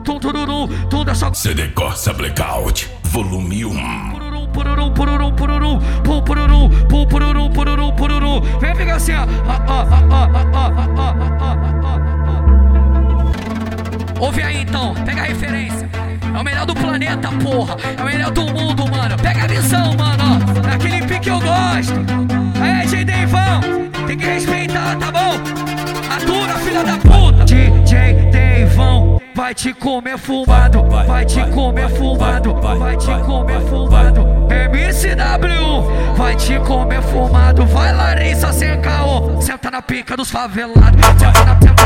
tururu, tudo é só CD Corsa Blackout, volume 1. Pururum, pururum, pururum, pum, pururum, pum, pururum, pururum, pururum. Vem pegar assim, ó. Ouve aí então, pega a referência. É o melhor do planeta, porra. É o melhor do mundo, mano. Pega a visão, mano. É aquele pique que eu gosto. É, DJ Deivão. Tem que respeitar, tá bom? Atura, filha da puta. DJ Deivão vai te comer fumado. Vai te comer fumado. Vai te comer fumado. MCW vai te comer fumado. Vai, Larissa, sem caô. Senta na pica dos favelados. Senta na pica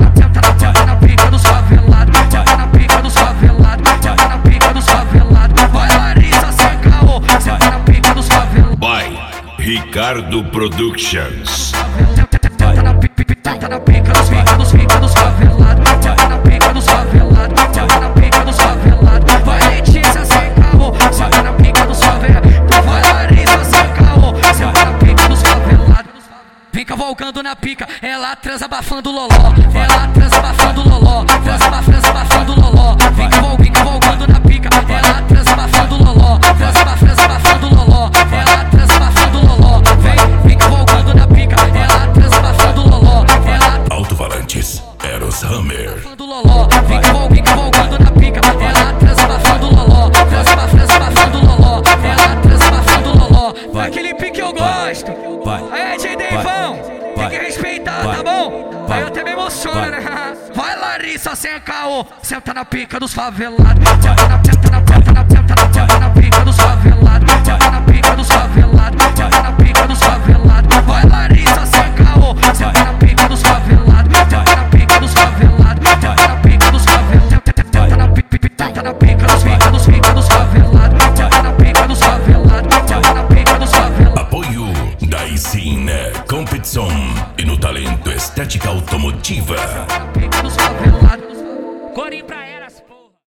dos favelados. Senta na pica dos favelados. Senta na pica dos favelados. Vai, Larissa, sem caô. Senta na pica dos favelados. By Ricardo Productions. Senta na pica dos favelados. Senta na pica dos favelados. Senta na pica dos favelados. Vai, Letícia, sem caô. Senta na pica dos favelados. Vai, Larissa, sem caô. Senta na pica dos favelados. Vem cavalgando na pica, ela transa abafando loló. Ela transa abafando loló. Transa abafando loló. Vem cavalgando na pica, ela transa abafando loló. Transa abafando loló. Ela transa abafando loló. Vem cavalgando na pica, ela transa abafando loló. Ela Alto-falantes, Eros Hammer. Vem cavalgando na pica, ela transa abafando loló. Transa abafando loló. Ela transa abafando loló. Aquele pique eu gosto. Aí, DJ Deivão, tem que respeitar, tá bom? Aí eu até me emociono, né? Vai, Larissa, sem caô. Senta na pica dos favelados. Senta na pica dos favelados. Senta na pica dos favelados. Senta na pica dos favelados. Vai, Larissa, sem caô. Senta na pica dos favelados. Senta na pica dos favelados. Senta na pica dos favelados. Senta na pica dos favelados. Senta na pica dos favelados. Senta na pica dos favelados. Apoio da Isine Competição e no talento estética automotiva. Pica dos favelados. Corim pra era.